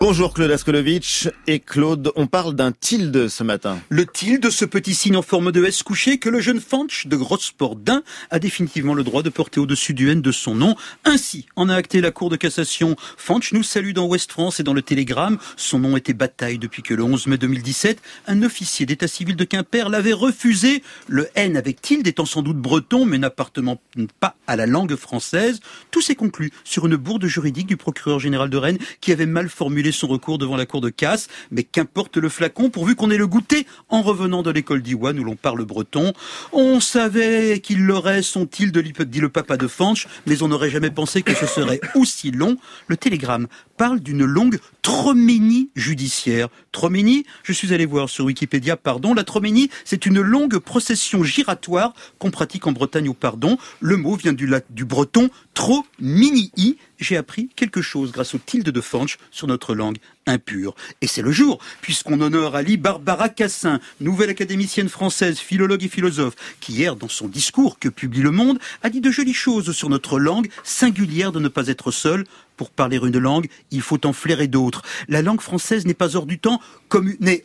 Bonjour Claude Askolovitch et Claude, on parle d'un tilde ce matin. Le tilde, ce petit signe en forme de S couché que le jeune Fanch de Grosport-Dain a définitivement le droit de porter au-dessus du N de son nom. Ainsi en a acté la Cour de cassation. Fanch nous salue dans Ouest France et dans le Télégramme. Son nom était bataille depuis que le 11 mai 2017, un officier d'état civil de Quimper l'avait refusé. Le N avec tilde étant sans doute breton mais n'appartenant pas à la langue française. Tout s'est conclu sur une bourde juridique du procureur général de Rennes qui avait mal formulé son recours devant la cour de casse, mais qu'importe le flacon pourvu qu'on ait le goûter en revenant de l'école d'Iwan où l'on parle breton. On savait qu'il l'aurait, son tilde, dit le papa de Fanch, mais on n'aurait jamais pensé que ce serait aussi long. Le Télégramme parle d'une longue troménie judiciaire. Troménie, je suis allé voir sur Wikipédia, la troménie, c'est une longue procession giratoire qu'on pratique en Bretagne au pardon. Le mot vient du breton tro-mini-i. J'ai appris quelque chose grâce au tilde de Fanch sur notre langue impure. Et c'est le jour, puisqu'on honore Ali Barbara Cassin, nouvelle académicienne française, philologue et philosophe, qui hier, dans son discours que publie Le Monde, a dit de jolies choses sur notre langue, singulière de ne pas être seule. Pour parler une langue, il faut en flairer d'autres. La langue française n'est pas hors du temps, comme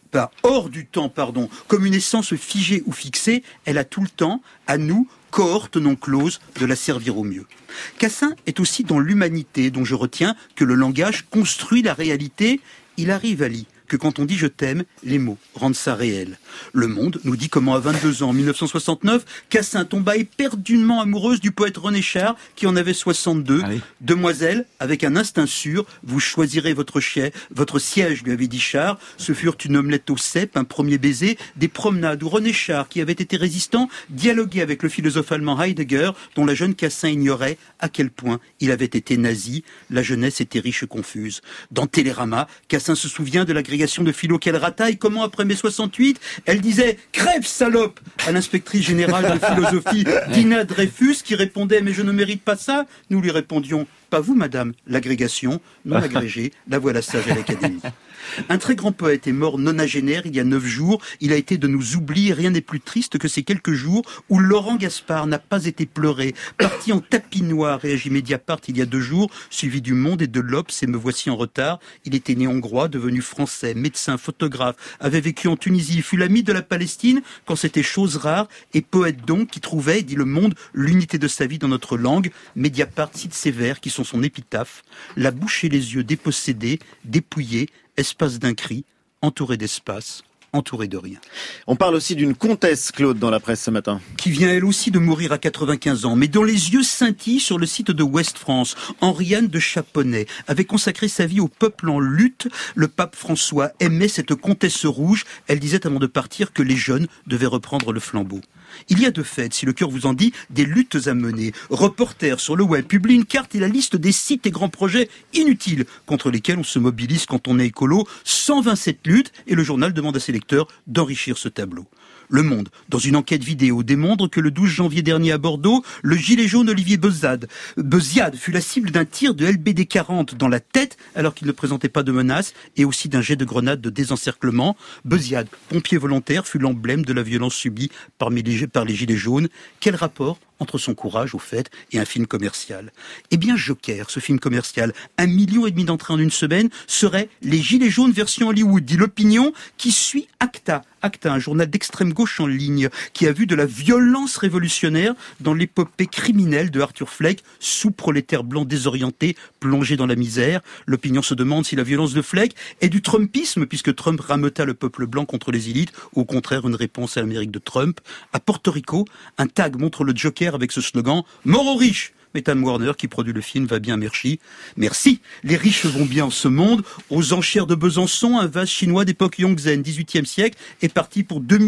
une essence figée ou fixée. Elle a tout le temps, à nous, cohorte non close, de la servir au mieux. Cassin est aussi dans l'humanité, dont je retiens que le langage construit la réalité. Il arrive, Ali, que quand on dit « je t'aime », les mots rendent ça réel. Le Monde nous dit comment à 22 ans, en 1969, Cassin tomba éperdument amoureuse du poète René Char, qui en avait 62. Allez. « Demoiselle, avec un instinct sûr, vous choisirez votre siège, lui avait dit Char. Ce furent une omelette au cèpe, un premier baiser, des promenades où René Char, qui avait été résistant, dialoguait avec le philosophe allemand Heidegger, dont la jeune Cassin ignorait à quel point il avait été nazi. La jeunesse était riche et confuse. Dans Télérama, Cassin se souvient de l'agrégation de philo qu'elle rataille, comment après mai 68, elle disait « Crève, salope !» à l'inspectrice générale de philosophie Dina Dreyfus, qui répondait « Mais je ne mérite pas ça !» Nous lui répondions « Pas vous, madame, l'agrégation, non agrégée, la voilà sage à l'académie. » Un très grand poète est mort nonagénaire il y a 9 jours. Il a été de nos oublis. Rien n'est plus triste que ces quelques jours où Laurent Gaspard n'a pas été pleuré. Parti en tapis noir, réagit Mediapart il y a 2 jours, suivi du Monde et de l'Obs, et me voici en retard. Il était né hongrois, devenu français, médecin, photographe, avait vécu en Tunisie, fut l'ami de la Palestine quand c'était chose rare, et poète donc qui trouvait, dit Le Monde, l'unité de sa vie dans notre langue. Mediapart cite ses vers qui sont son épitaphe. La bouche et les yeux dépossédés, dépouillés, espace d'un cri, entouré d'espace, entouré de rien. On parle aussi d'une comtesse, Claude, dans la presse ce matin. Qui vient elle aussi de mourir à 95 ans, mais dont les yeux scintillent sur le site de Ouest France. Henriane de Chaponnet avait consacré sa vie au peuple en lutte. Le pape François aimait cette comtesse rouge. Elle disait avant de partir que les jeunes devaient reprendre le flambeau. Il y a de fait, si le cœur vous en dit, des luttes à mener. Reporter sur le web publie une carte et la liste des sites et grands projets inutiles contre lesquels on se mobilise quand on est écolo. 127 luttes et le journal demande à ses lecteurs d'enrichir ce tableau. Le Monde, dans une enquête vidéo, démontre que le 12 janvier dernier à Bordeaux, le gilet jaune Olivier Beziade fut la cible d'un tir de LBD 40 dans la tête alors qu'il ne présentait pas de menace et aussi d'un jet de grenade de désencerclement. Beziade, pompier volontaire, fut l'emblème de la violence subie par les gilets jaunes. Quel rapport entre son courage, au fait, et un film commercial? Eh bien, Joker, ce film commercial, 1,5 million d'entrées en une semaine, serait les Gilets jaunes version Hollywood, dit l'opinion, qui suit Acta, un journal d'extrême gauche en ligne, qui a vu de la violence révolutionnaire dans l'épopée criminelle de Arthur Fleck, sous-prolétaire blanc désorienté, plongé dans la misère. L'opinion se demande si la violence de Fleck est du Trumpisme, puisque Trump rameuta le peuple blanc contre les élites, ou au contraire une réponse à l'Amérique de Trump. À Porto Rico, un tag montre le Joker avec ce slogan « Mort aux riches !» Mais Time Warner, qui produit le film, va bien, merci. Merci. Les riches vont bien en ce monde. Aux enchères de Besançon, un vase chinois d'époque Yongzheng, 18e siècle, est parti pour 2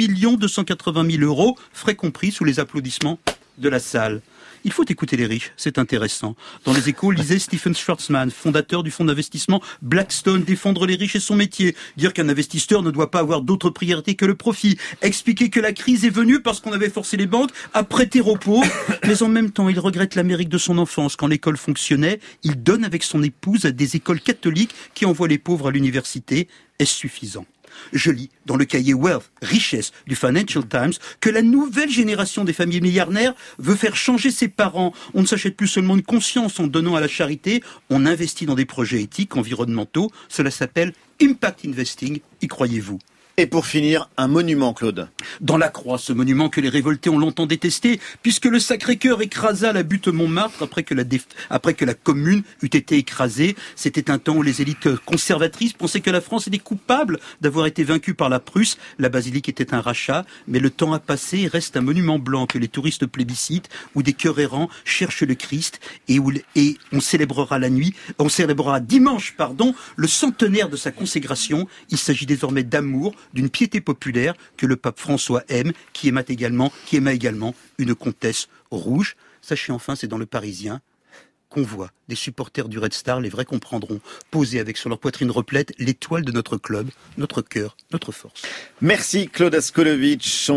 280 000 €, frais compris, sous les applaudissements de la salle. Il faut écouter les riches, c'est intéressant. Dans les Échos, lisez Stephen Schwarzman, fondateur du fonds d'investissement Blackstone, défendre les riches et son métier, dire qu'un investisseur ne doit pas avoir d'autre priorité que le profit, expliquer que la crise est venue parce qu'on avait forcé les banques à prêter aux pauvres, mais en même temps, il regrette l'Amérique de son enfance. Quand l'école fonctionnait, il donne avec son épouse à des écoles catholiques qui envoient les pauvres à l'université. Est-ce suffisant ? Je lis dans le cahier Wealth, richesse du Financial Times que la nouvelle génération des familles milliardaires veut faire changer ses parents. On ne s'achète plus seulement une conscience en donnant à la charité, on investit dans des projets éthiques, environnementaux. Cela s'appelle Impact Investing, y croyez-vous? Et pour finir, un monument, Claude. Dans la Croix, ce monument que les révoltés ont longtemps détesté, puisque le Sacré-Cœur écrasa la butte Montmartre après que la commune eut été écrasée. C'était un temps où les élites conservatrices pensaient que la France était coupable d'avoir été vaincue par la Prusse. La basilique était un rachat, mais le temps a passé et reste un monument blanc que les touristes plébiscitent, où des cœurs errants cherchent le Christ et on célébrera dimanche, le centenaire de sa consécration. Il s'agit désormais d'amour, d'une piété populaire que le pape François aime, qui aima également une comtesse rouge. Sachez enfin, c'est dans Le Parisien qu'on voit des supporters du Red Star, les vrais comprendront, poser avec sur leur poitrine replète l'étoile de notre club, notre cœur, notre force. Merci Claude Askolovitch.